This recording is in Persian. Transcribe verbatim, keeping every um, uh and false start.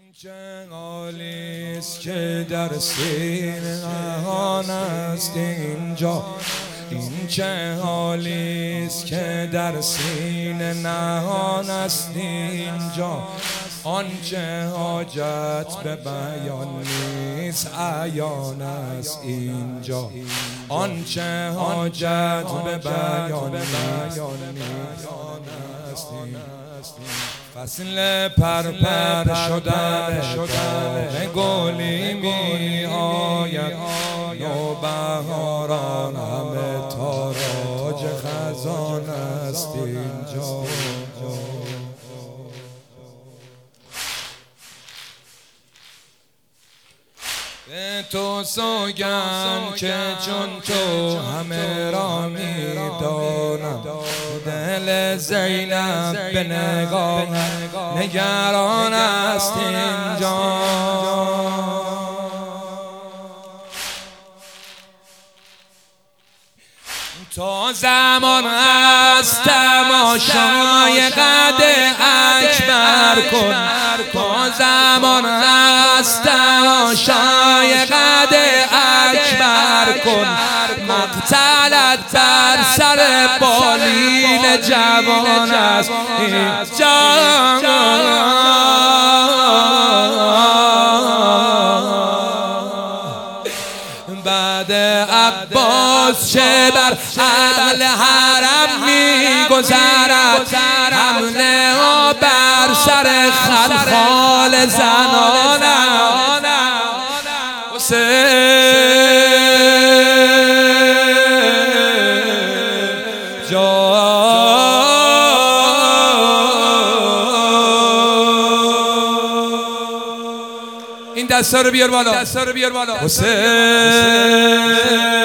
چه حالیست که در سینه نهان است اینجا، این چه حالیست که در سینه نهان است اینجا. آنچه حاجت به بیان نیست عیان است اینجا، آنچه حاجت به بیان نیست فصل پرپر شدن شدن گلی می آید، نوبهاران همه تاراج خزان است اینجا. به تو سوگند که چون تو همه را می دانم، دل زینب به نگاه نگران است اینجا. تا زمان است تماشای قد اکبر کن، تا زمان است تماشای قد اکبر کن. مقتلت بر سر بالین جوان است اینجا. بعد عباس چه بر اهل حرم می گذرد، حمله ها بر سر خلخال زنان این دستا رو بیار بالا، دستا رو بیار بالا. حسین